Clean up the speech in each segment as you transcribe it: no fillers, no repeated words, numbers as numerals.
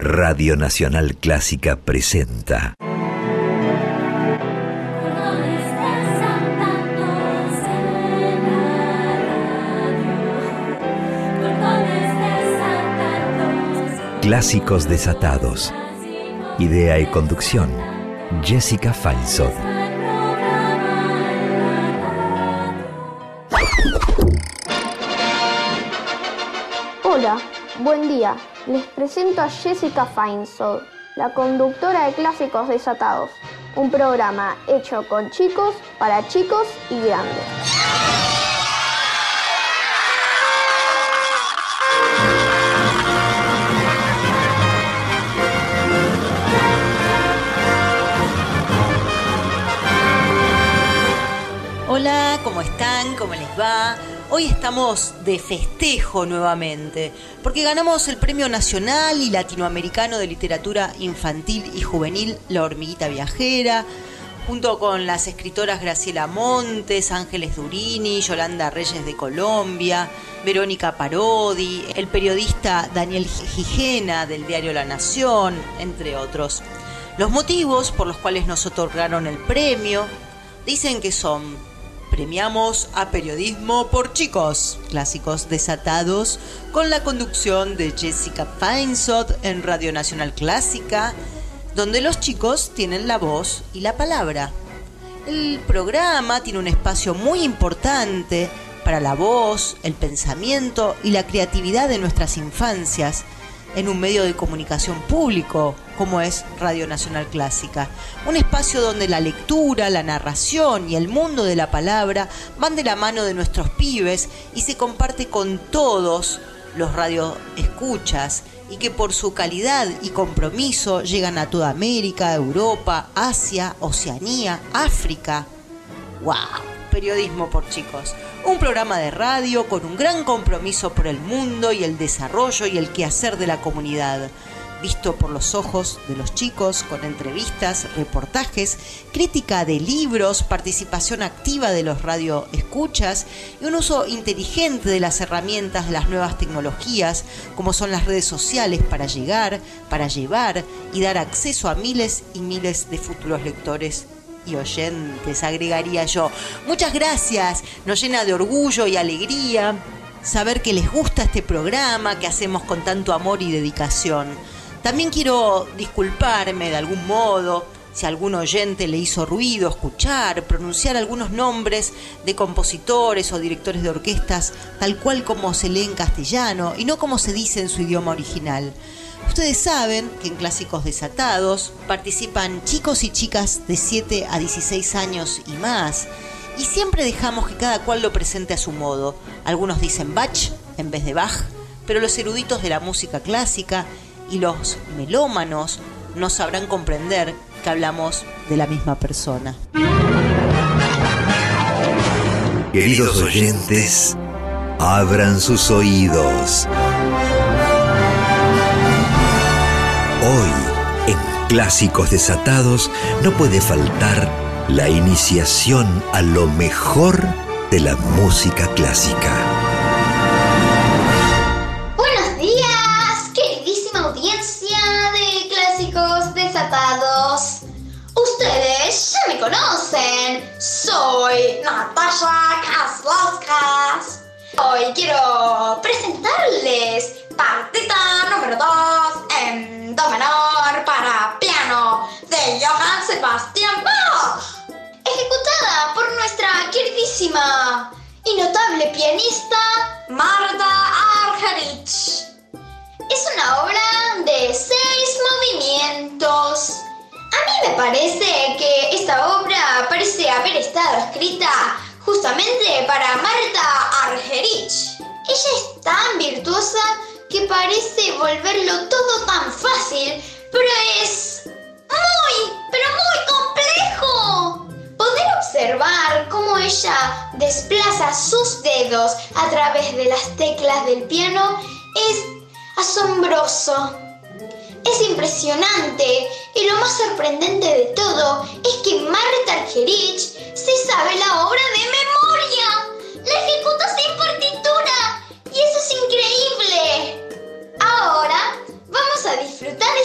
Radio Nacional Clásica presenta Clásicos Desatados. Idea y conducción, Jessica Feinsohn. Hola, buen día. Les presento a Jessica Feinsohn, la conductora de Clásicos Desatados, un programa hecho con chicos, para chicos y grandes. Hola, ¿cómo están? ¿Cómo les va? Hoy estamos de festejo nuevamente, porque ganamos el Premio Nacional y Latinoamericano de Literatura Infantil y Juvenil La Hormiguita Viajera, junto con las escritoras Graciela Montes, Ángeles Durini, Yolanda Reyes de Colombia, Verónica Parodi, el periodista Daniel Gijena del diario La Nación, entre otros. Los motivos por los cuales nos otorgaron el premio dicen que son: premiamos a periodismo por chicos, Clásicos Desatados, con la conducción de Jessica Feinsohn en Radio Nacional Clásica, donde los chicos tienen la voz y la palabra. El programa tiene un espacio muy importante para la voz, el pensamiento y la creatividad de nuestras infancias, en un medio de comunicación público como es Radio Nacional Clásica. Un espacio donde la lectura, la narración y el mundo de la palabra van de la mano de nuestros pibes y se comparte con todos los radioescuchas, y que por su calidad y compromiso llegan a toda América, Europa, Asia, Oceanía, África. ¡Wow! Periodismo por chicos. Un programa de radio con un gran compromiso por el mundo y el desarrollo y el quehacer de la comunidad, visto por los ojos de los chicos, con entrevistas, reportajes, crítica de libros, participación activa de los radioescuchas y un uso inteligente de las herramientas de las nuevas tecnologías, como son las redes sociales, para llegar, para llevar y dar acceso a miles y miles de futuros lectores y oyentes, agregaría yo. Muchas gracias, nos llena de orgullo y alegría saber que les gusta este programa que hacemos con tanto amor y dedicación. También quiero disculparme de algún modo si a algún oyente le hizo ruido escuchar, pronunciar algunos nombres de compositores o directores de orquestas tal cual como se lee en castellano y no como se dice en su idioma original. Ustedes saben que en Clásicos Desatados participan chicos y chicas de 7 a 16 años y más, y siempre dejamos que cada cual lo presente a su modo. Algunos dicen Bach en vez de Bach, pero los eruditos de la música clásica y los melómanos no sabrán comprender que hablamos de la misma persona. Queridos oyentes, abran sus oídos. Hoy, en Clásicos Desatados, no puede faltar la iniciación a lo mejor de la música clásica. Buenos días, queridísima audiencia de Clásicos Desatados. Ustedes ya me conocen, soy Natasha Kaslauskas. Hoy quiero presentarles partita número 2 en do menor para piano de Johann Sebastian Bach, ejecutada por nuestra queridísima y notable pianista Marta Argerich. Es una obra de 6 movimientos. A mí me parece que esta obra parece haber estado escrita justamente para Marta Argerich. Ella es tan virtuosa que parece volverlo todo tan fácil, pero es pero muy complejo. Poder observar cómo ella desplaza sus dedos a través de las teclas del piano es asombroso. Es impresionante, y lo más sorprendente de todo es que Marta Argerich se sabe la obra de memoria. La ejecuta sin partitura, y eso es increíble. Ahora vamos a disfrutar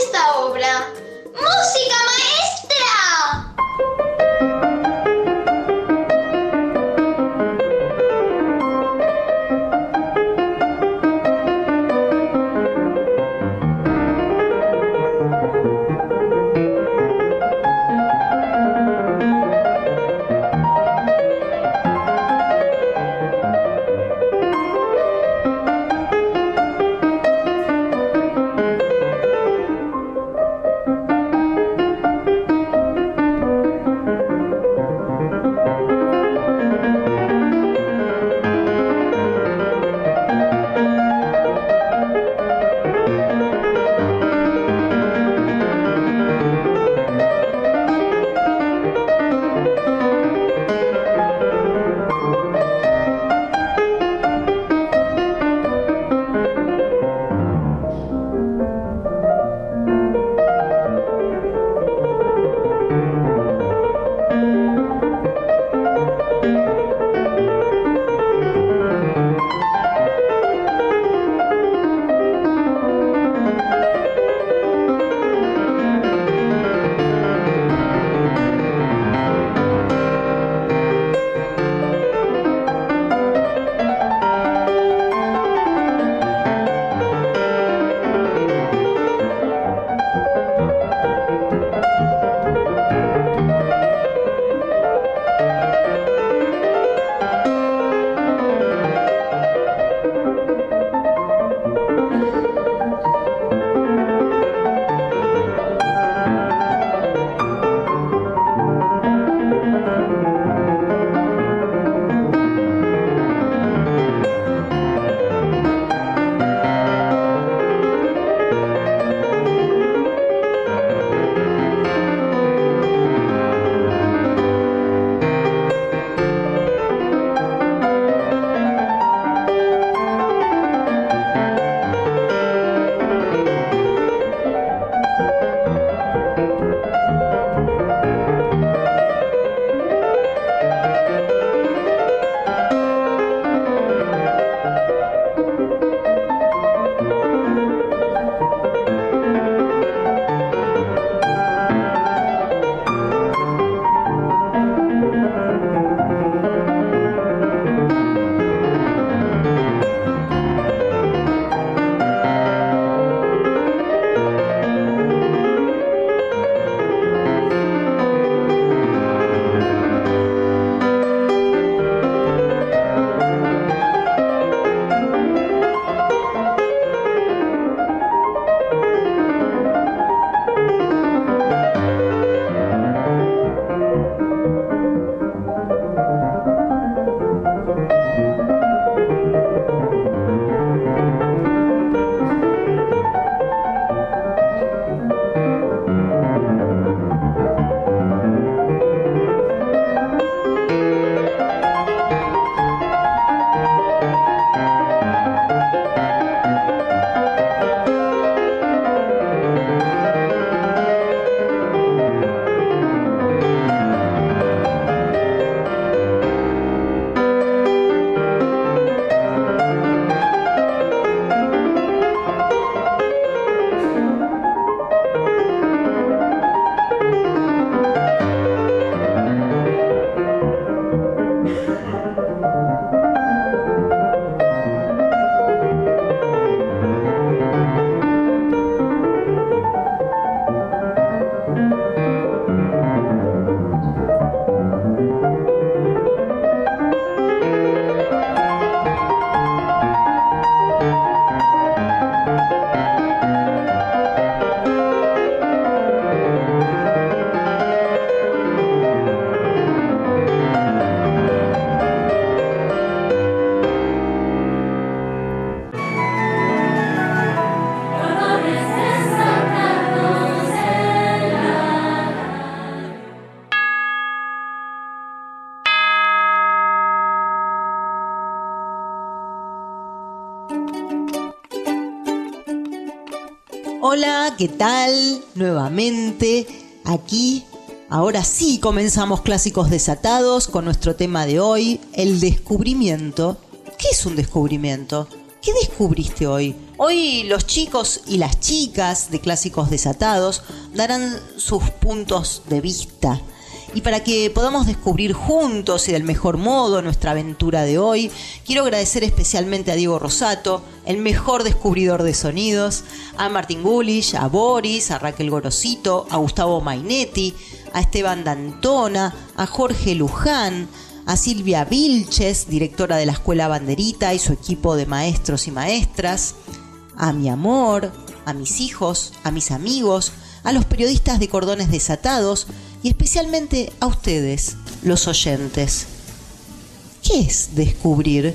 Hola, ¿qué tal? Nuevamente aquí. Ahora sí comenzamos Clásicos Desatados con nuestro tema de hoy, el descubrimiento. ¿Qué es un descubrimiento? ¿Qué descubriste hoy? Hoy los chicos y las chicas de Clásicos Desatados darán sus puntos de vista. Y para que podamos descubrir juntos y del mejor modo nuestra aventura de hoy, quiero agradecer especialmente a Diego Rosato, el mejor descubridor de sonidos, a Martín Gulich, a Boris, a Raquel Gorosito, a Gustavo Mainetti, a Esteban D'Antona, a Jorge Luján, a Silvia Vilches, directora de la Escuela Banderita y su equipo de maestros y maestras, a mi amor, a mis hijos, a mis amigos, a los periodistas de Cordones Desatados y especialmente a ustedes, los oyentes. ¿Qué es descubrir?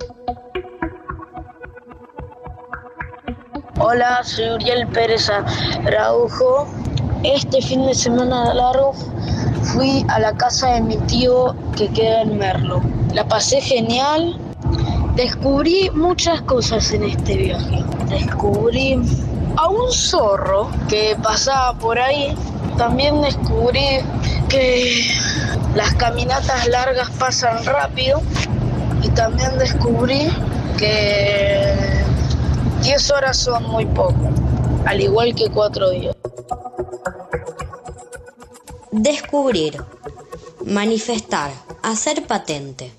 Hola, soy Uriel Pérez Araujo. Este fin de semana largo fui a la casa de mi tío que queda en Merlo. La pasé genial. Descubrí muchas cosas en este viaje. Descubrí a un zorro que pasaba por ahí. También descubrí que las caminatas largas pasan rápido. Y también descubrí que 10 horas son muy poco, al igual que 4 días. Descubrir, manifestar, hacer patente.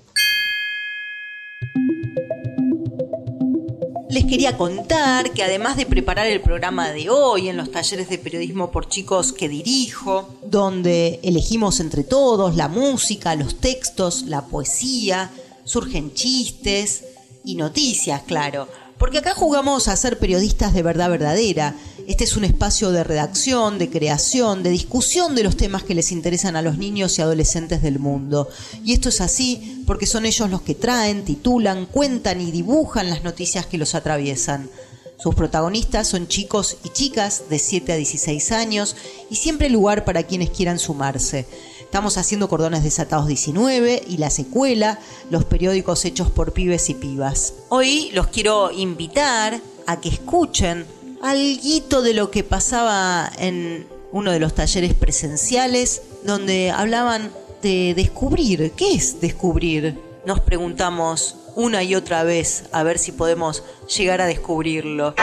Les quería contar que además de preparar el programa de hoy en los talleres de periodismo por chicos que dirijo, donde elegimos entre todos la música, los textos, la poesía, surgen chistes y noticias, claro. Porque acá jugamos a ser periodistas de verdad verdadera. Este es un espacio de redacción, de creación, de discusión de los temas que les interesan a los niños y adolescentes del mundo. Y esto es así porque son ellos los que traen, titulan, cuentan y dibujan las noticias que los atraviesan. Sus protagonistas son chicos y chicas de 7 a 16 años y siempre hay lugar para quienes quieran sumarse. Estamos haciendo Cordones Desatados 19 y La Secuela, los periódicos hechos por pibes y pibas. Hoy los quiero invitar a que escuchen alguito de lo que pasaba en uno de los talleres presenciales, donde hablaban de descubrir. ¿Qué es descubrir? Nos preguntamos una y otra vez a ver si podemos llegar a descubrirlo.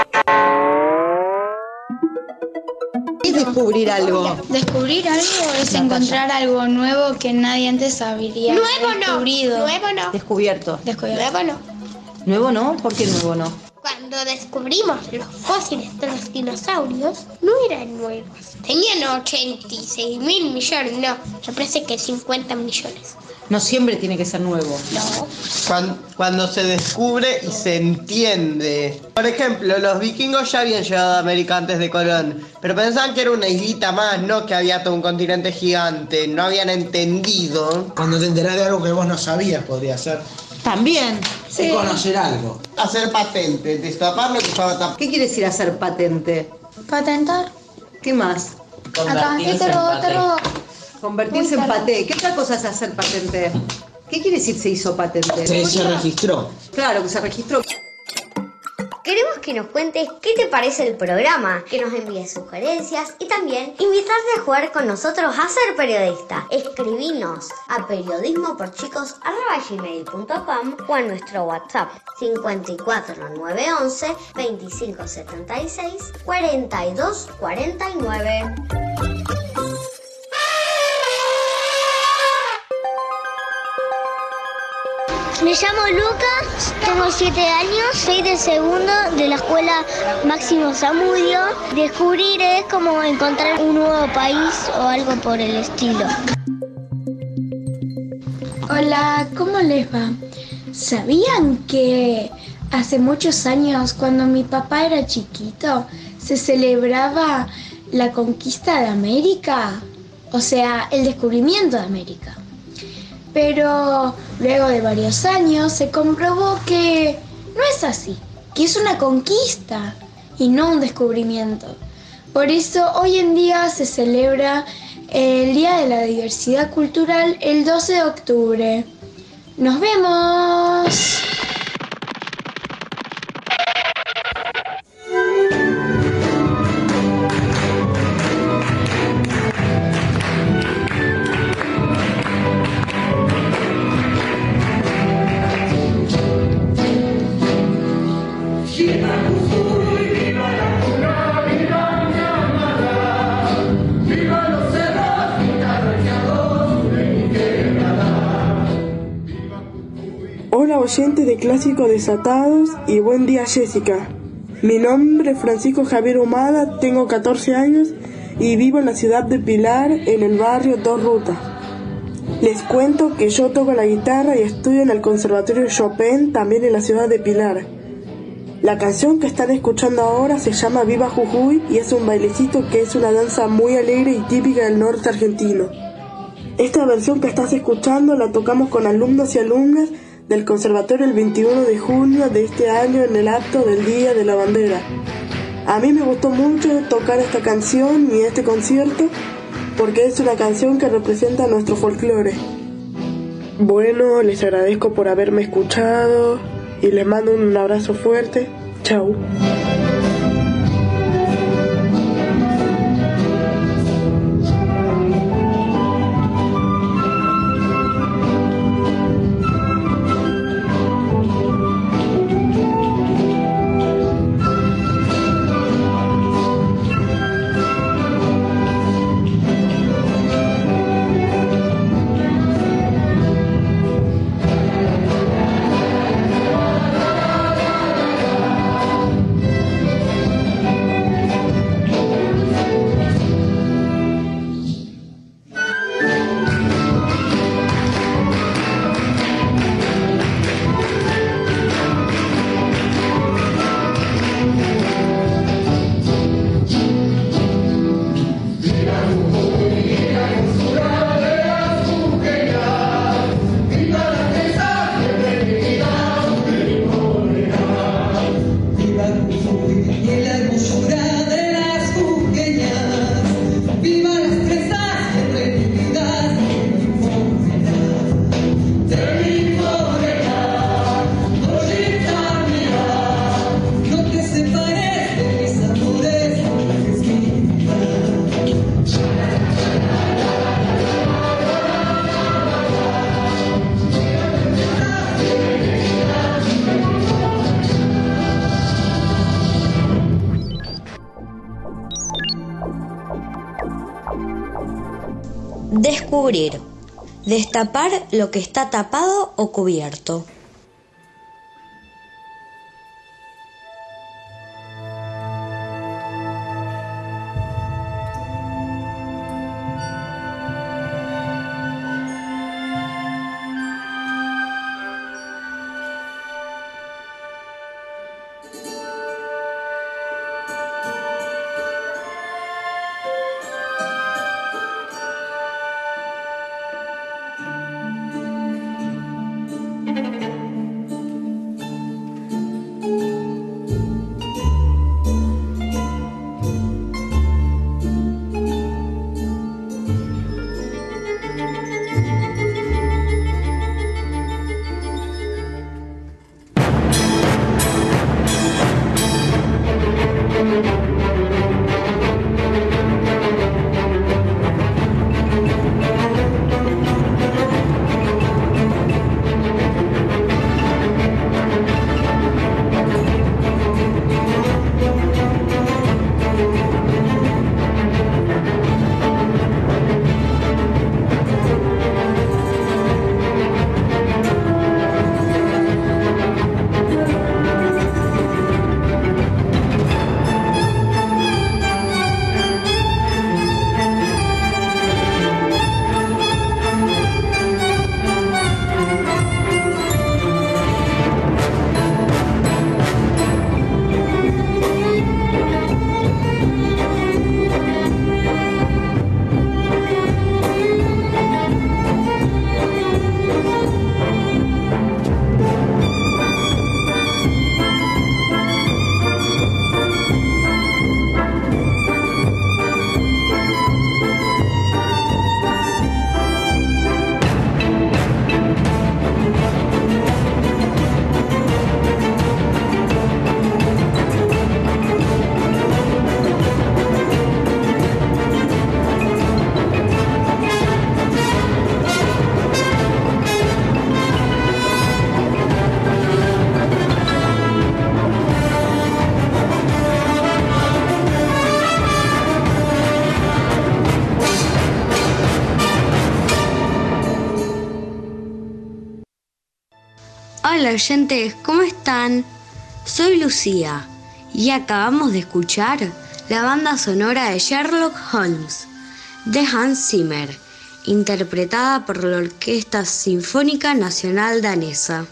¿Qué es descubrir algo? Descubrir algo es encontrar algo nuevo que nadie antes habría descubrido. Nuevo no. Descubierto. Nuevo no. ¿Nuevo no? ¿Por qué nuevo no? Cuando descubrimos los fósiles de los dinosaurios, no eran nuevos. Tenían 86 mil millones, no, me parece que 50 millones. No siempre tiene que ser nuevo. No. Cuando se descubre y se entiende. Por ejemplo, los vikingos ya habían llegado a América antes de Colón, pero pensaban que era una islita más, no que había todo un continente gigante. No habían entendido. Cuando te enterás de algo que vos no sabías, podría ser. También. Sí. Conocer algo. Hacer patente, destapar lo que estaba tapado. ¿Qué quiere decir hacer patente? Patentar. ¿Qué más? Acá, te robo. Convertirse en patente. ¿Qué otra cosa es hacer patente? ¿Qué quiere decir se hizo patente? Se registró. Claro, que se registró. Queremos que nos cuentes qué te parece el programa, que nos envíes sugerencias y también invitarte a jugar con nosotros a ser periodista. Escribinos a periodismoporchicos@gmail.com o a nuestro WhatsApp 54911 2576 4249. Me llamo Lucas, tengo 7 años, soy de segundo de la escuela Máximo Zamudio. Descubrir es como encontrar un nuevo país o algo por el estilo. Hola, ¿cómo les va? ¿Sabían que hace muchos años, cuando mi papá era chiquito, se celebraba la conquista de América? O sea, el descubrimiento de América. Pero luego de varios años se comprobó que no es así, que es una conquista y no un descubrimiento. Por eso hoy en día se celebra el Día de la Diversidad Cultural el 12 de octubre. ¡Nos vemos! oyentes de Clásicos Desatados y buen día, Jessica. Mi nombre es Francisco Javier Humada, tengo 14 años y vivo en la ciudad de Pilar, en el barrio Dos Rutas. Les cuento que yo toco la guitarra y estudio en el Conservatorio Chopin, también en la ciudad de Pilar. La canción que están escuchando ahora se llama Viva Jujuy y es un bailecito que es una danza muy alegre y típica del norte argentino. Esta versión que estás escuchando la tocamos con alumnos y alumnas del Conservatorio el 21 de junio de este año en el acto del Día de la Bandera. A mí me gustó mucho tocar esta canción y este concierto porque es una canción que representa nuestro folclore. Bueno, les agradezco por haberme escuchado y les mando un abrazo fuerte. Chau. Descubrir. Destapar lo que está tapado o cubierto. Hola oyentes, ¿cómo están? Soy Lucía y acabamos de escuchar la banda sonora de Sherlock Holmes de Hans Zimmer, interpretada por la Orquesta Sinfónica Nacional Danesa.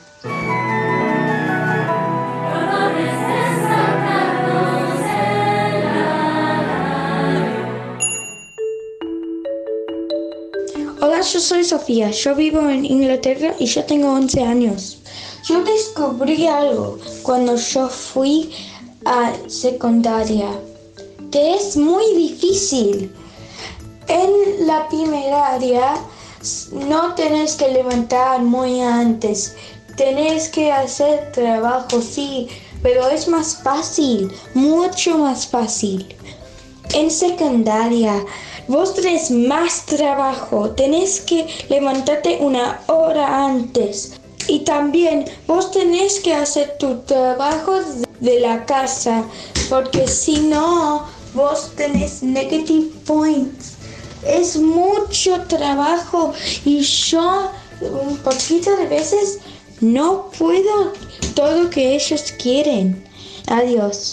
Hola, yo soy Sofía, yo vivo en Inglaterra y yo tengo 11 años. Yo descubrí algo cuando yo fui a secundaria, que es muy difícil. En la primaria no tenés que levantar muy antes, tenés que hacer trabajo, sí, pero es más fácil, mucho más fácil. En secundaria vos tenés más trabajo, tenés que levantarte una hora antes. Y también vos tenés que hacer tu trabajo de la casa, porque si no, vos tenés negative points. Es mucho trabajo y yo un poquito de veces no puedo todo lo que ellos quieren. Adiós.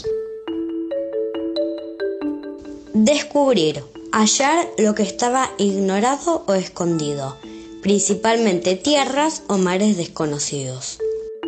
Descubrir, hallar lo que estaba ignorado o escondido, principalmente tierras o mares desconocidos.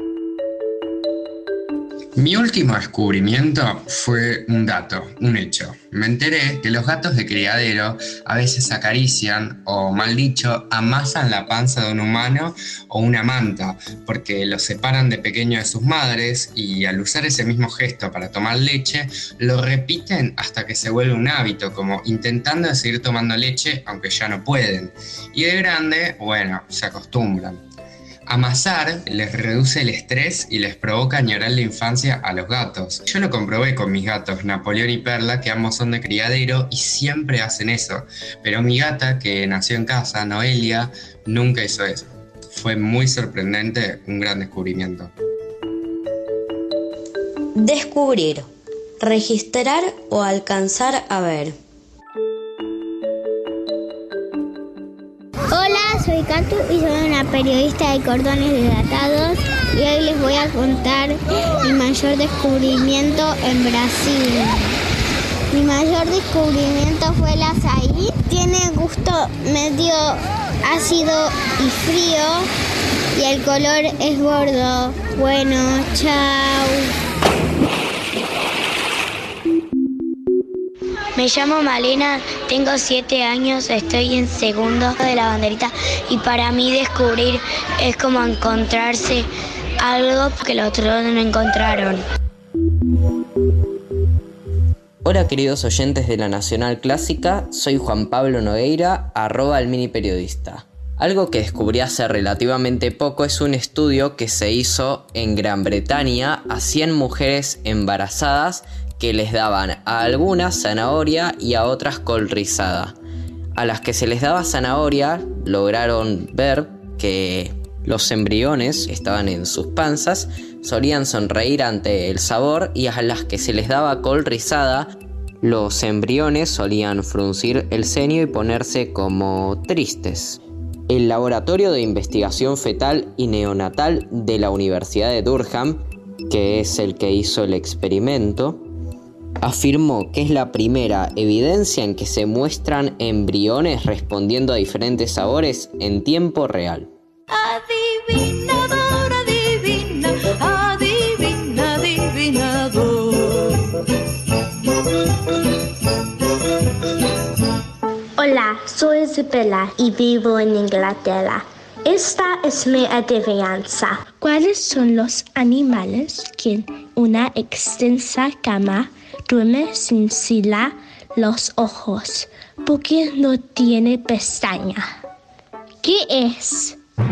Mi último descubrimiento fue un dato, un hecho. Me enteré que los gatos de criadero a veces acarician o, mal dicho, amasan la panza de un humano o una manta porque los separan de pequeño de sus madres y al usar ese mismo gesto para tomar leche, lo repiten hasta que se vuelve un hábito, como intentando seguir tomando leche aunque ya no pueden. Y de grande, bueno, se acostumbran. Amasar les reduce el estrés y les provoca añorar la infancia a los gatos. Yo lo comprobé con mis gatos, Napoleón y Perla, que ambos son de criadero y siempre hacen eso. Pero mi gata, que nació en casa, Noelia, nunca hizo eso. Fue muy sorprendente, un gran descubrimiento. Descubrir, registrar o alcanzar a ver. Hola, soy Catu y soy una periodista de Cordones Desatados y hoy les voy a contar mi mayor descubrimiento en Brasil. Mi mayor descubrimiento fue el azaí. Tiene gusto medio ácido y frío y el color es gordo. Bueno, chao. Me llamo Malena, tengo 7 años, estoy en segundo de la banderita y para mí descubrir es como encontrarse algo que los otros no encontraron. Hola queridos oyentes de la Nacional Clásica, soy Juan Pablo Nogueira, @elminiperiodista. Algo que descubrí hace relativamente poco es un estudio que se hizo en Gran Bretaña a 100 mujeres embarazadas que les daban a algunas zanahoria y a otras col rizada. A las que se les daba zanahoria lograron ver que los embriones estaban en sus panzas, solían sonreír ante el sabor y a las que se les daba col rizada, los embriones solían fruncir el ceño y ponerse como tristes. El Laboratorio de Investigación Fetal y Neonatal de la Universidad de Durham, que es el que hizo el experimento, afirmó que es la primera evidencia en que se muestran embriones respondiendo a diferentes sabores en tiempo real. Adivinador, adivina, adivina, adivinador. Hola, soy Isabela y vivo en Inglaterra. Esta es mi adivinanza. ¿Cuáles son los animales que en una extensa cama duermen sin cerrar los ojos porque no tiene pestaña? ¿Qué es?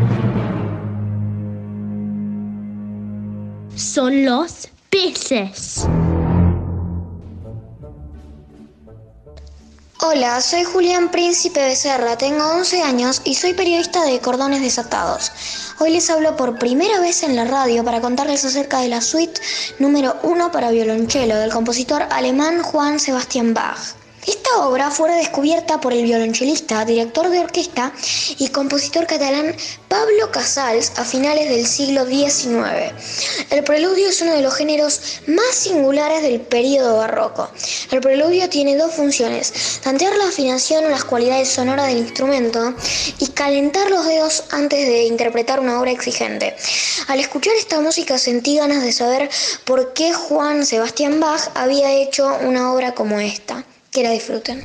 Son los peces. Hola, soy Julián Príncipe Becerra, tengo 11 años y soy periodista de Cordones Desatados. Hoy les hablo por primera vez en la radio para contarles acerca de la suite número 1 para violonchelo del compositor alemán Johann Sebastian Bach. Esta obra fue redescubierta por el violonchelista, director de orquesta y compositor catalán Pablo Casals a finales del siglo XIX. El preludio es uno de los géneros más singulares del período barroco. El preludio tiene dos funciones: tantear la afinación o las cualidades sonoras del instrumento y calentar los dedos antes de interpretar una obra exigente. Al escuchar esta música sentí ganas de saber por qué Juan Sebastián Bach había hecho una obra como esta. Que la disfruten.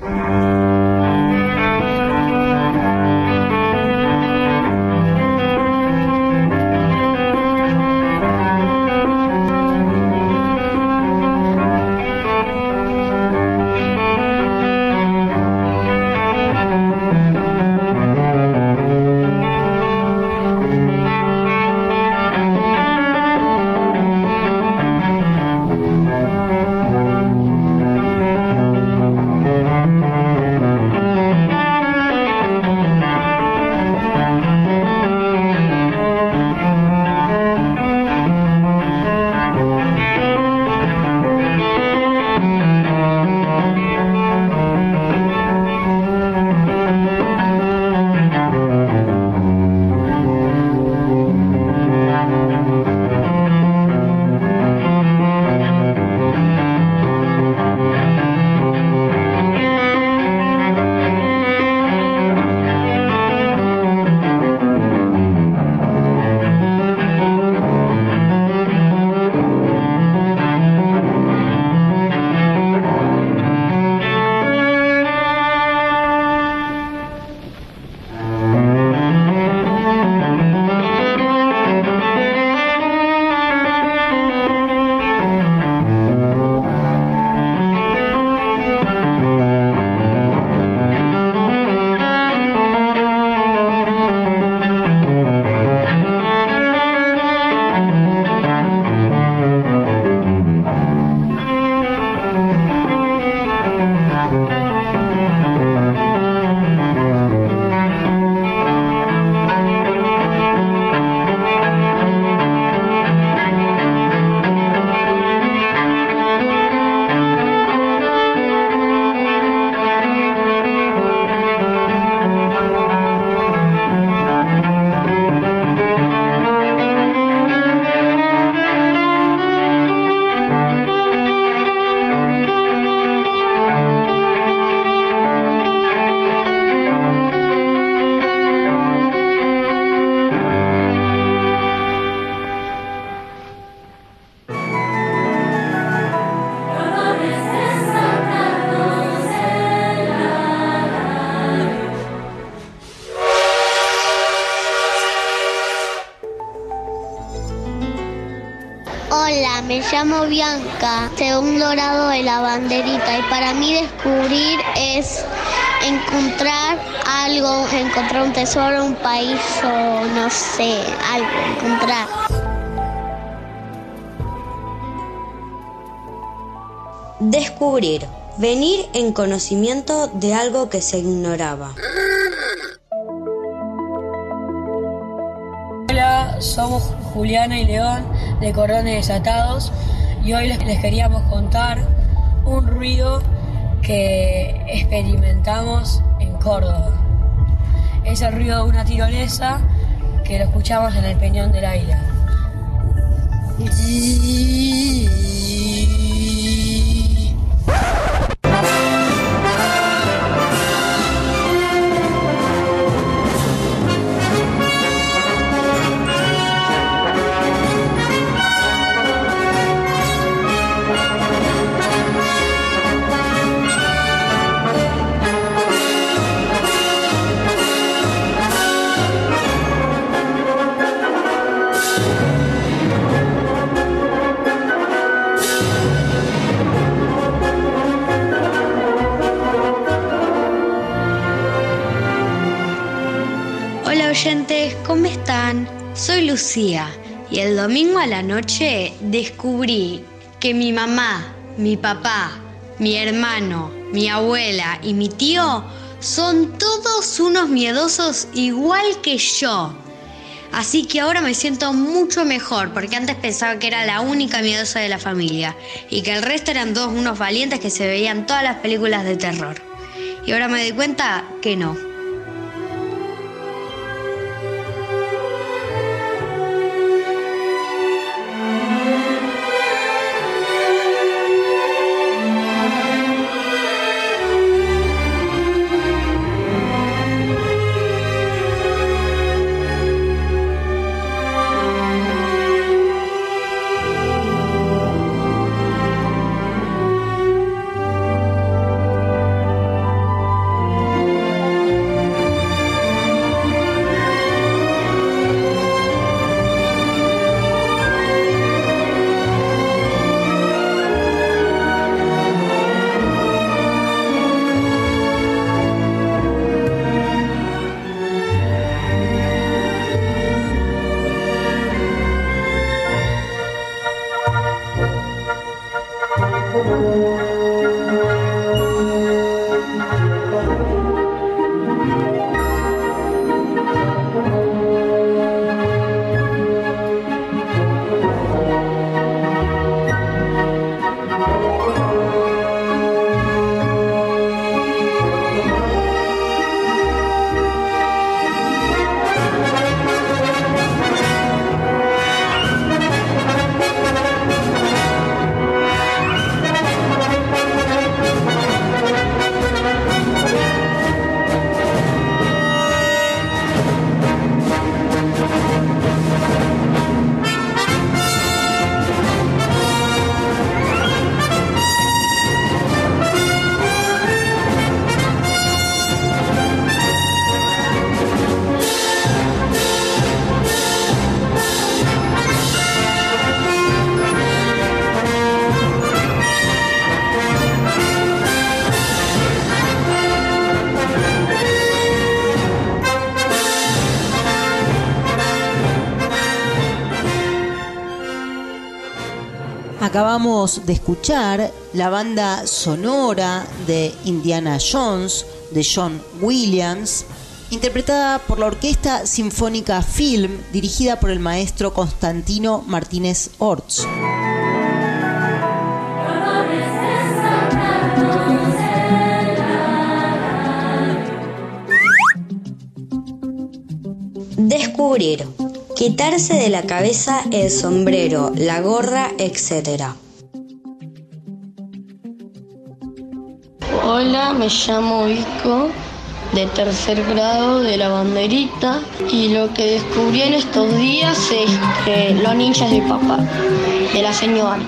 Hola, me llamo Bianca, segundo grado de la banderita, y para mí descubrir es encontrar algo, encontrar un tesoro, un país o no sé, algo, encontrar. Descubrir, venir en conocimiento de algo que se ignoraba. Hola, somos Juliana y León de Cordones Desatados y hoy les queríamos contar un ruido que experimentamos en Córdoba. Es el ruido de una tirolesa que lo escuchamos en el Peñón del Águila. Hola oyentes, ¿cómo están? Soy Lucía y el domingo a la noche descubrí que mi mamá, mi papá, mi hermano, mi abuela y mi tío son todos unos miedosos igual que yo. Así que ahora me siento mucho mejor, porque antes pensaba que era la única miedosa de la familia y que el resto eran todos unos valientes que se veían todas las películas de terror. Y ahora me doy cuenta que no. Acabamos de escuchar la banda sonora de Indiana Jones de John Williams, interpretada por la Orquesta Sinfónica Film, dirigida por el maestro Constantino Martínez Orts. Descubrir. Quitarse de la cabeza el sombrero, la gorra, etc. Hola, me llamo Vico, de tercer grado de la banderita, y lo que descubrí en estos días es que los ninjas de papá, de la señora.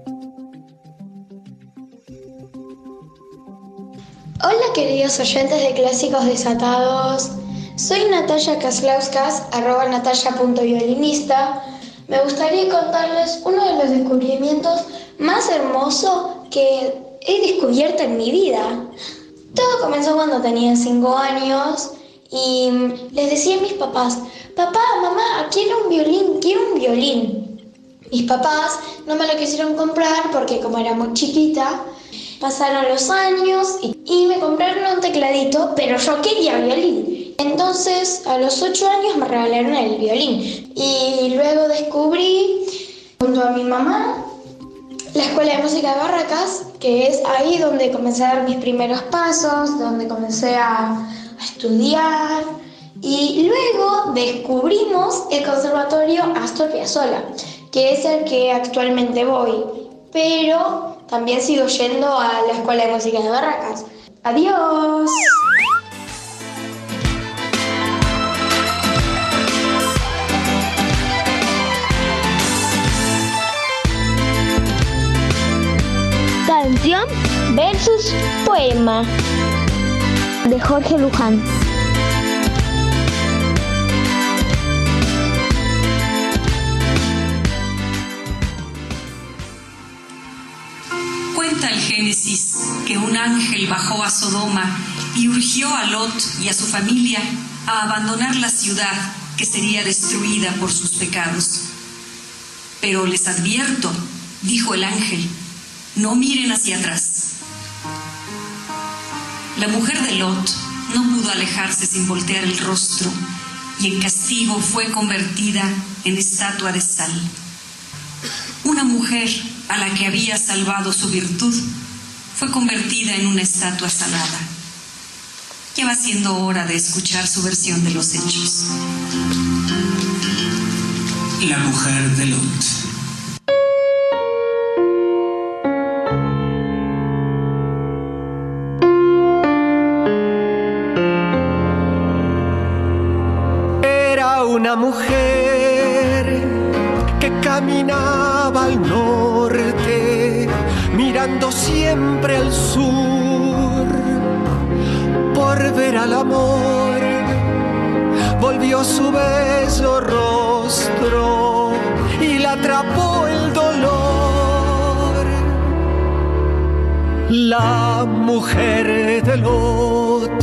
Hola queridos oyentes de Clásicos Desatados, soy Natalia Kaslauskas, @natalia.violinista. Me gustaría contarles uno de los descubrimientos más hermosos que he descubierto en mi vida. Todo comenzó cuando tenía 5 años y les decía a mis papás: papá, mamá, quiero un violín. Mis papás no me lo quisieron comprar porque como era muy chiquita, pasaron los años y me compraron un tecladito, pero yo quería violín. Entonces, a los 8 años me regalaron el violín y luego descubrí, junto a mi mamá, la Escuela de Música de Barracas, que es ahí donde comencé a dar mis primeros pasos, donde comencé a estudiar, y luego descubrimos el Conservatorio Astor Piazzolla, que es el que actualmente voy, pero también sigo yendo a la Escuela de Música de Barracas. ¡Adiós! Canción versus poema de Jorge Luján. Cuenta el Génesis que un ángel bajó a Sodoma y urgió a Lot y a su familia a abandonar la ciudad que sería destruida por sus pecados. Pero les advierto, dijo el ángel, no miren hacia atrás. La mujer de Lot no pudo alejarse sin voltear el rostro y en castigo fue convertida en estatua de sal. Una mujer a la que había salvado su virtud fue convertida en una estatua salada. Ya va siendo hora de escuchar su versión de los hechos. La mujer de Lot. Era una mujer que caminaba al norte, mirando siempre al sur. Por ver al amor, volvió su bello rostro y la atrapó el dolor. La mujer de Lot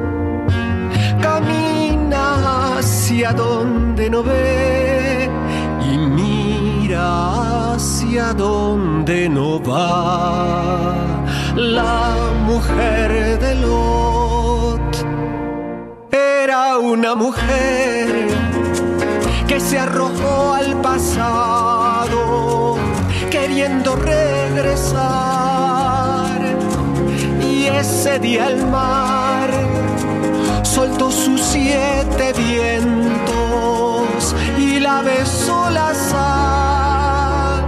camina hacia donde no ve y mira hacia donde no va. La mujer de Lot era una mujer que se arrojó al pasado queriendo regresar, y ese día el mar soltó sus 7 vientos y la besó la sal.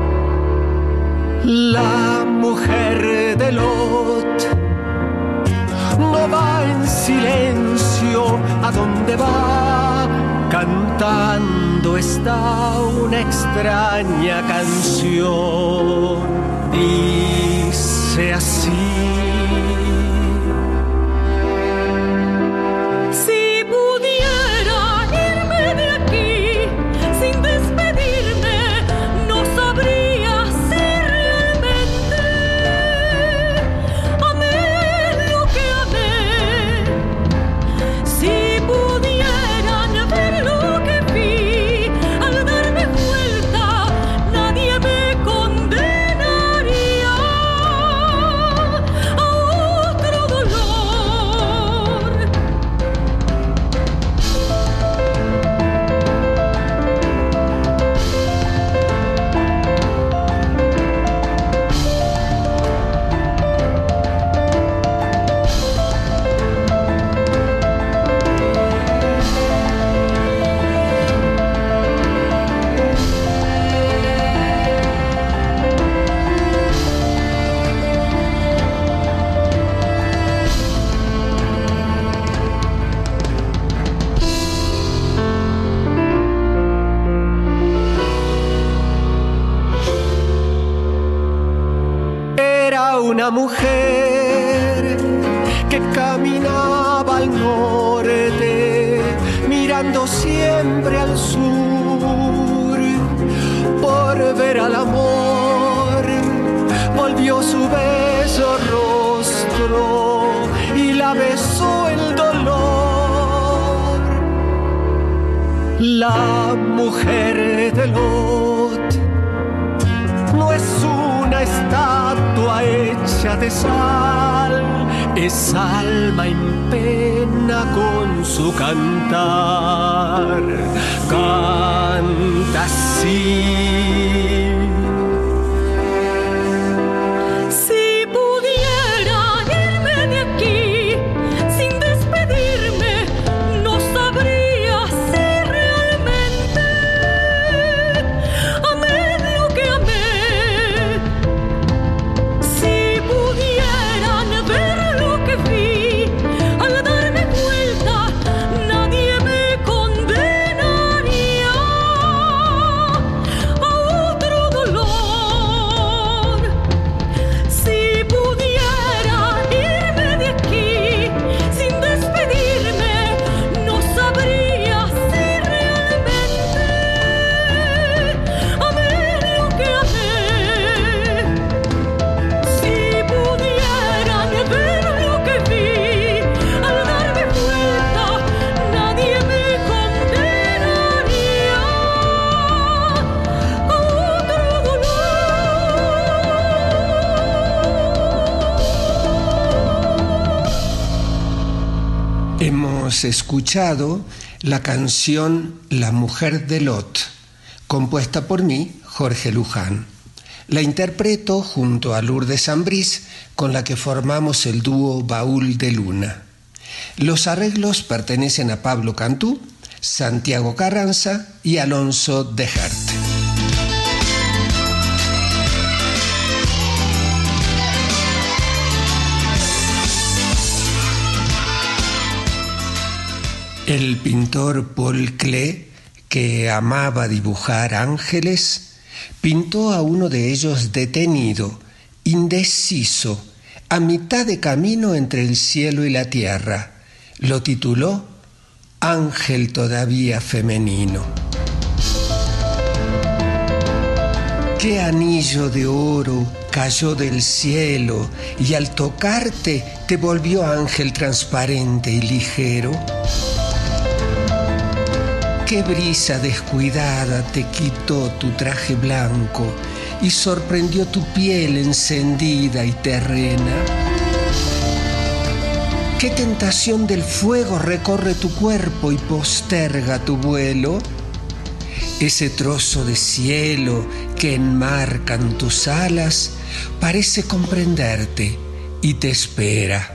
La mujer de Lot no va en silencio a donde va, cantando está una extraña canción. Dice así: si pudiera irme de aquí sin despedirme, no sabría si realmente amé lo que amé. Si pudieran ver lo que vi al darme vuelta, nadie me condenaría a otro dolor. Era una mujer que caminaba al norte, mirando siempre al sur. Por ver al amor, volvió su bello rostro y la besó el dolor. La mujer de Lot no es una estatua hecha de sal, es alma en pena con su cantar. Canta así: Si pudiera irme de aquí sin despedirme, no sabría si realmente amé lo que amé. Si pudieran ver lo que vi al darme vuelta, nadie me condenaría a otro dolor. Si pudiera irme de aquí sin despedirme, no sabría si realmente amé lo que amé. Si pudieran ver lo que vi al darme vuelta, nadie me condenaría a otro hemos escuchado la canción La mujer de Lot, compuesta por mí, Jorge Luján. La interpreto junto a Lourdes Ambrís, con la que formamos el dúo Baúl de Luna. Los arreglos pertenecen a Pablo Cantú, Santiago Carranza y Alonso de Hert. El pintor Paul Klee, que amaba dibujar ángeles, pintó a uno de ellos detenido, indeciso, a mitad de camino entre el cielo y la tierra. Lo tituló Ángel todavía femenino. ¿Qué anillo de oro cayó del cielo y al tocarte te volvió ángel transparente y ligero? ¿Qué brisa descuidada te quitó tu traje blanco y sorprendió tu piel encendida y terrena? ¿Qué tentación del fuego recorre tu cuerpo y posterga tu vuelo? Ese trozo de cielo que enmarcan tus alas parece comprenderte y te espera.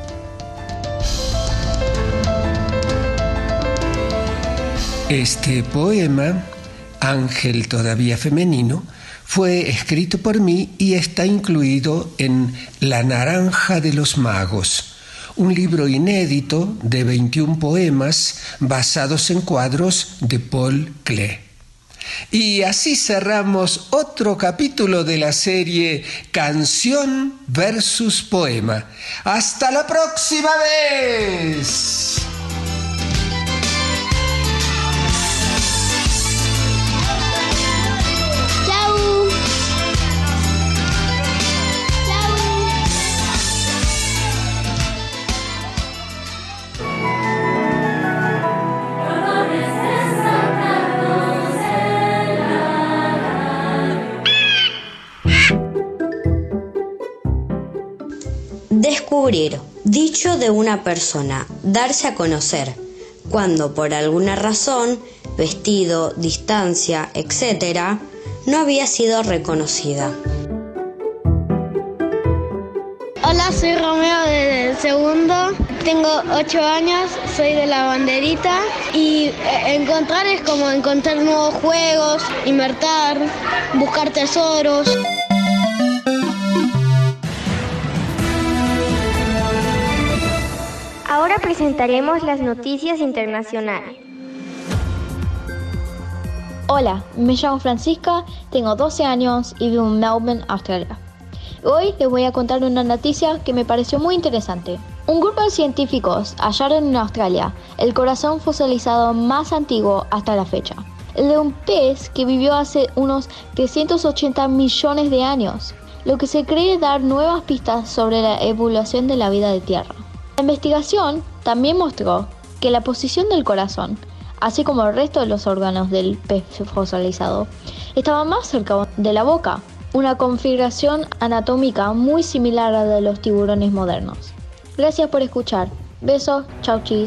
Este poema, Ángel todavía femenino, fue escrito por mí y está incluido en La naranja de los magos, un libro inédito de 21 poemas basados en cuadros de Paul Klee. Y así cerramos otro capítulo de la serie Canción versus Poema. ¡Hasta la próxima vez! Descubrir, dicho de una persona, darse a conocer, cuando por alguna razón, vestido, distancia, etc., no había sido reconocida. Hola, soy Romeo de segundo, tengo 8 años, soy de la banderita y encontrar es como encontrar nuevos juegos, inventar, buscar tesoros. Ahora presentaremos las noticias internacionales. Hola, me llamo Francisca, tengo 12 años y vivo en Melbourne, Australia. Hoy les voy a contar una noticia que me pareció muy interesante. Un grupo de científicos hallaron en Australia el corazón fosilizado más antiguo hasta la fecha, el de un pez que vivió hace unos 380 millones de años, lo que se cree dar nuevas pistas sobre la evolución de la vida de Tierra. La investigación también mostró que la posición del corazón, así como el resto de los órganos del pez fosilizado, estaba más cerca de la boca, una configuración anatómica muy similar a la de los tiburones modernos. Gracias por escuchar. Besos, chau chis.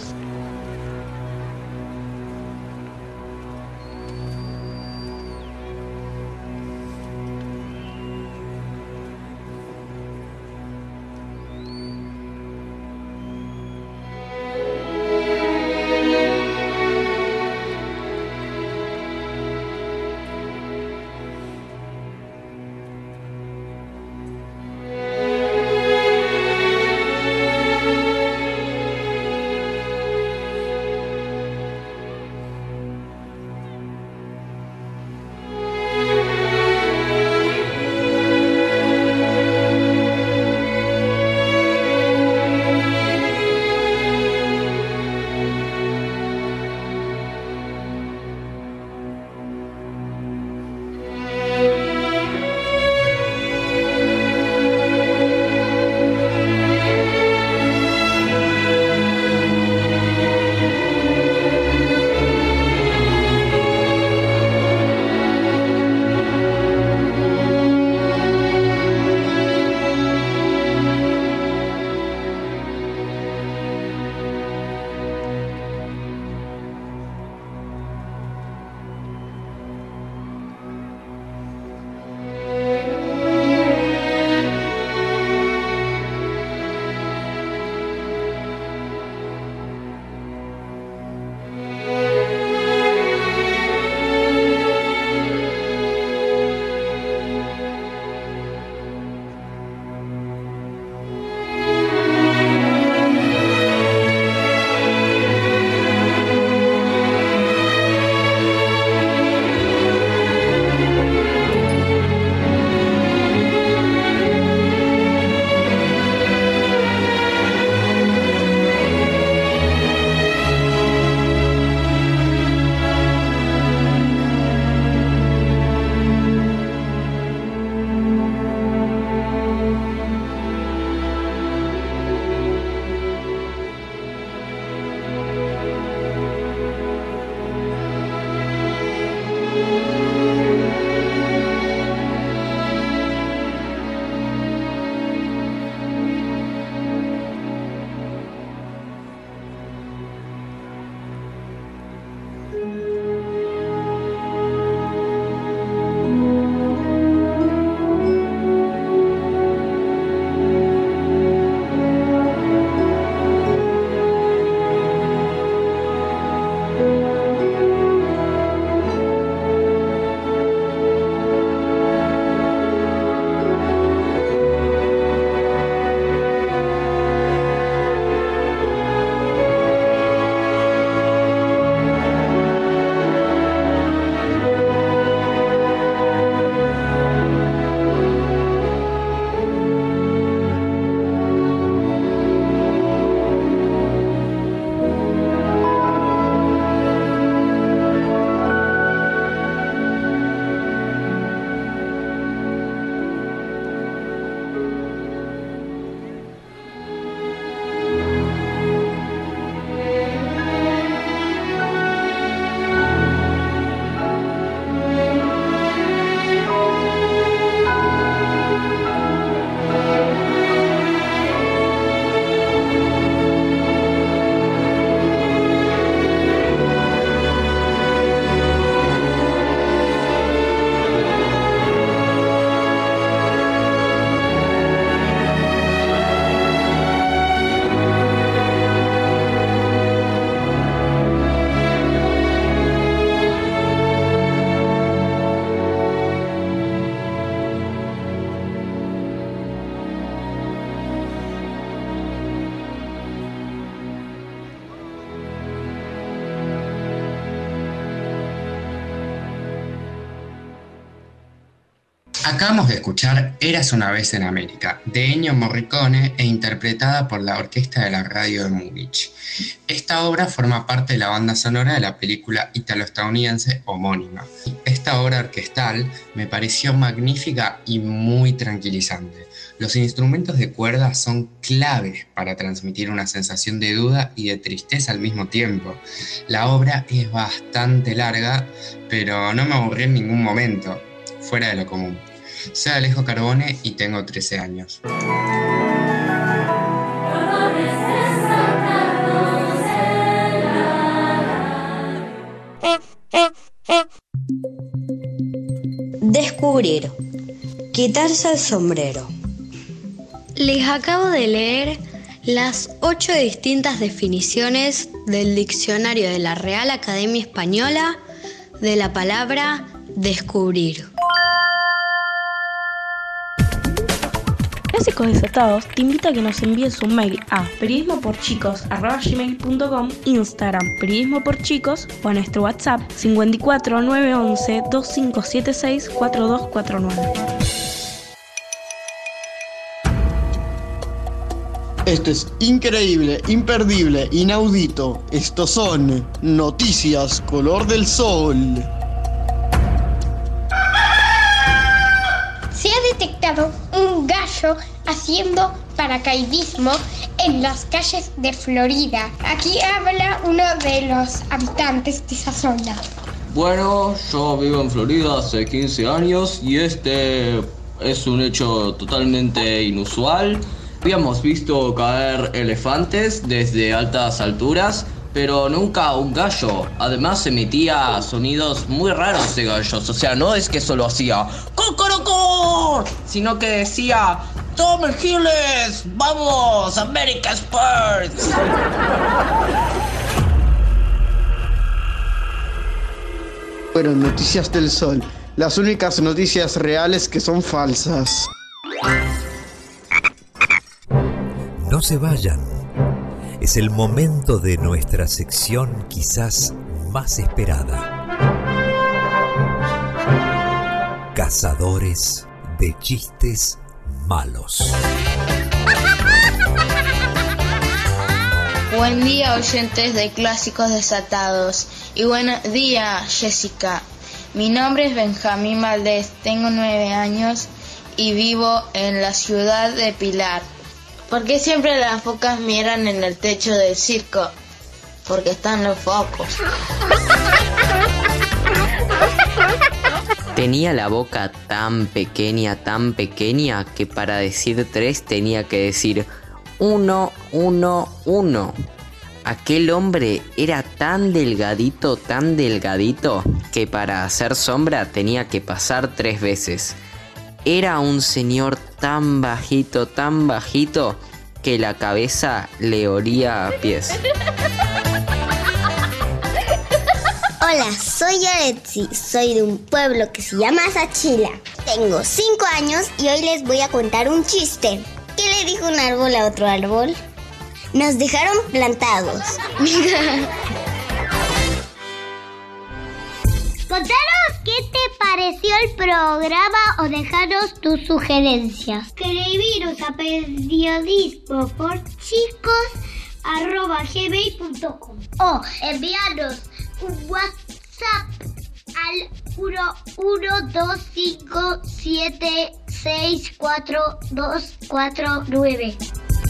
Acabamos de escuchar Eras una vez en América, de Ennio Morricone e interpretada por la Orquesta de la Radio de Múnich. Esta obra forma parte de la banda sonora de la película italo-estadounidense homónima. Esta obra orquestal me pareció magnífica y muy tranquilizante. Los instrumentos de cuerda son claves para transmitir una sensación de duda y de tristeza al mismo tiempo. La obra es bastante larga, pero no me aburrí en ningún momento, fuera de lo común. Soy Alejo Carbone y tengo 13 años. Descubrir. Quitarse el sombrero. Les acabo de leer las 8 distintas definiciones del diccionario de la Real Academia Española de la palabra descubrir. Clásicos Desatados te invita a que nos envíes un mail a periodismoporchicos@gmail.com, Instagram periodismoporchicos o a nuestro WhatsApp 54 911 2576 4249. Esto es increíble, imperdible, inaudito. Estos son Noticias Color del Sol. Se ha detectado un gallo haciendo paracaidismo en las calles de Florida. Aquí habla uno de los habitantes de esa zona. Bueno, yo vivo en Florida hace 15 años y este es un hecho totalmente inusual. Habíamos visto caer elefantes desde altas alturas, pero nunca un gallo. Además emitía sonidos muy raros de gallos. O sea, no es que solo hacía ¡cocorocó!, sino que decía ¡Tommy Hilles! ¡Vamos! ¡America Sports! Fueron Noticias del Sol, las únicas noticias reales que son falsas. No se vayan. Es el momento de nuestra sección quizás más esperada. Cazadores de chistes malos. Buen día, oyentes de Clásicos Desatados. Y buen día, Jessica. Mi nombre es Benjamín Valdés, tengo 9 años y vivo en la ciudad de Pilar. ¿Por qué siempre las focas miran en el techo del circo? Porque están los focos. Tenía la boca tan pequeña, que para decir 3 tenía que decir 1, 1, 1. Aquel hombre era tan delgadito, que para hacer sombra tenía que pasar 3 veces. Era un señor tan bajito, que la cabeza le olía a pies. Hola, soy Yoretsi, soy de un pueblo que se llama Sachila. Tengo 5 años y hoy les voy a contar un chiste. ¿Qué le dijo un árbol a otro árbol? Nos dejaron plantados. Contanos qué te pareció el programa o dejaros tus sugerencias. Escribiros a periodismoporchicos@gmail.com o enviarnos un WhatsApp al 11257644249.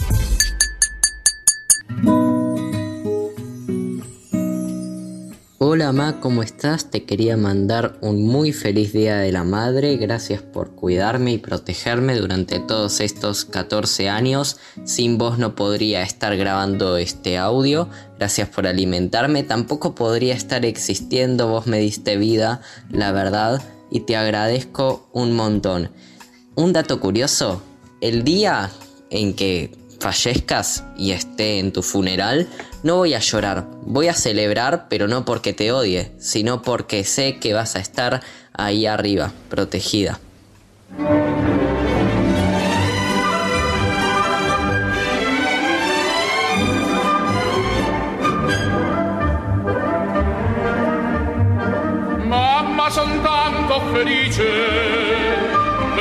Hola Ma, ¿cómo estás? Te quería mandar un muy feliz Día de la Madre. Gracias por cuidarme y protegerme durante todos estos 14 años. Sin vos no podría estar grabando este audio. Gracias por alimentarme. Tampoco podría estar existiendo. Vos me diste vida, la verdad, y te agradezco un montón. Un dato curioso: el día en que fallezcas y esté en tu funeral, no voy a llorar, voy a celebrar, pero no porque te odie, sino porque sé que vas a estar ahí arriba, protegida. Mamma, son tanto felice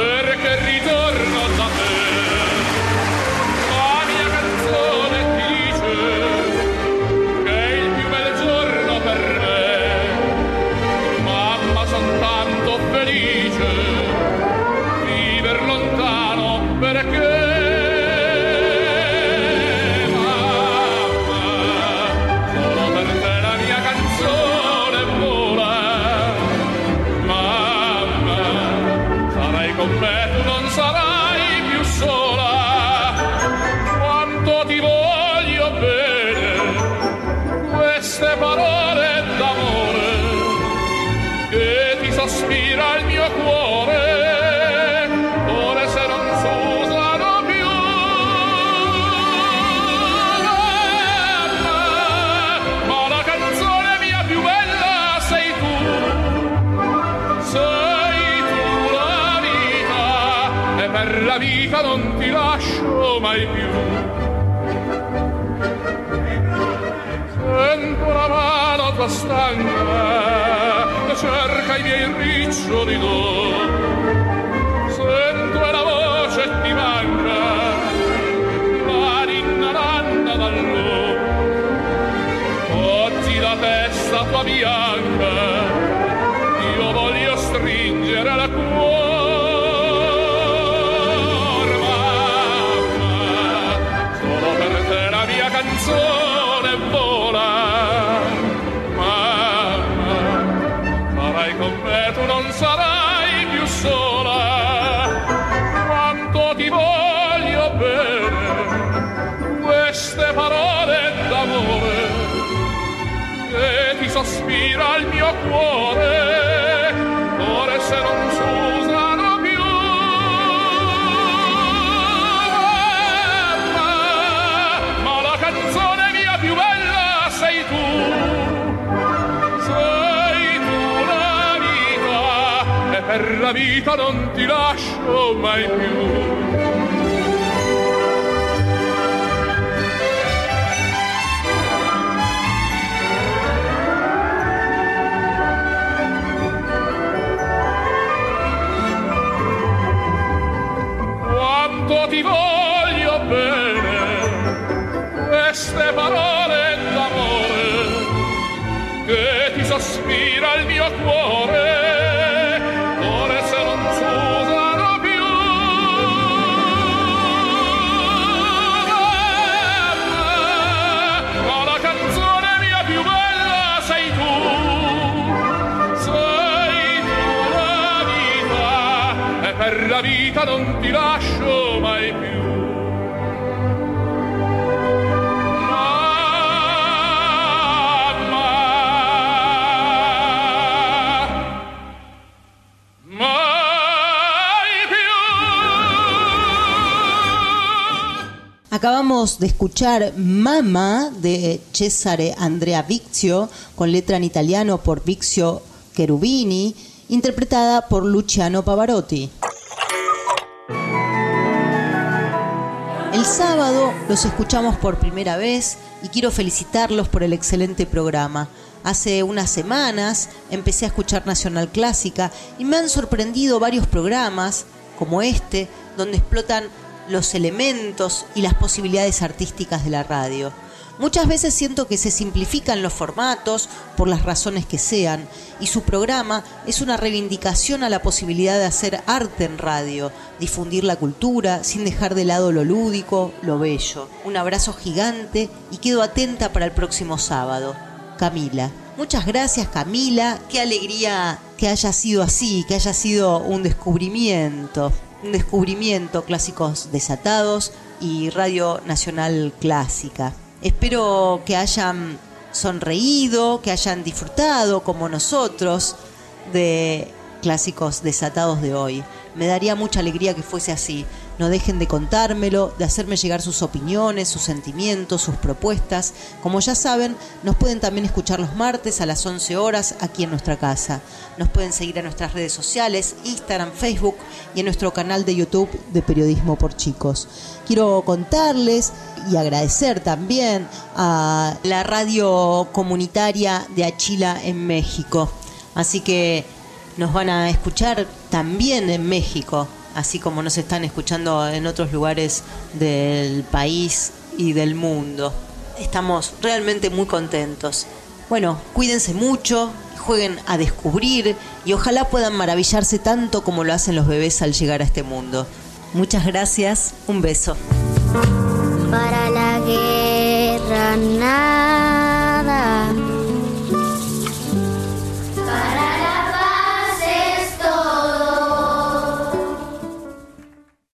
vita non ti lascio mai più. Sento la mano tua stanca, cerca i miei riccioli d'oro. Sento la voce ti manca, la ninna nanna dall'oro. Oggi la testa tua bianca, io voglio stringere al cuore. Mamma, solo per te la mia canzone vola. Mamma, farai con me, tu non sarai più sola. Quanto ti voglio bene, queste parole d'amore che ti sospira il mio cuore, ore se non s'usano più. Ma la canzone mia più bella sei tu la vita, e per la vita non ti lascio mai più. Quanto ti voglio bene, queste parole d'amore che ti sospira il mio cuore, ore se non s'usano più. Ma la canzone mia più bella sei tu la vita, e per la vita non ti lascio mai più. Acabamos de escuchar Mamma de Cesare Andrea Vizio, con letra en italiano por Vizio Cherubini, interpretada por Luciano Pavarotti. El sábado los escuchamos por primera vez y quiero felicitarlos por el excelente programa. Hace unas semanas empecé a escuchar Nacional Clásica y me han sorprendido varios programas como este, donde explotan los elementos y las posibilidades artísticas de la radio. Muchas veces siento que se simplifican los formatos por las razones que sean, y su programa es una reivindicación a la posibilidad de hacer arte en radio, difundir la cultura sin dejar de lado lo lúdico, lo bello. Un abrazo gigante y quedo atenta para el próximo sábado. Camila. Muchas gracias, Camila. Qué alegría que haya sido así, que haya sido un descubrimiento, Clásicos Desatados y Radio Nacional Clásica. Espero que hayan sonreído, que hayan disfrutado como nosotros de Clásicos Desatados de hoy. Me daría mucha alegría que fuese así. No dejen de contármelo, de hacerme llegar sus opiniones, sus sentimientos, sus propuestas. Como ya saben, nos pueden también escuchar los martes a las 11 horas aquí en nuestra casa. Nos pueden seguir en nuestras redes sociales, Instagram, Facebook y en nuestro canal de YouTube de Periodismo por Chicos. Quiero contarles y agradecer también a la radio comunitaria de Achila en México. Así que nos van a escuchar también en México, así como nos están escuchando en otros lugares del país y del mundo. Estamos realmente muy contentos. Bueno, cuídense mucho, jueguen a descubrir y ojalá puedan maravillarse tanto como lo hacen los bebés al llegar a este mundo. Muchas gracias, un beso. Para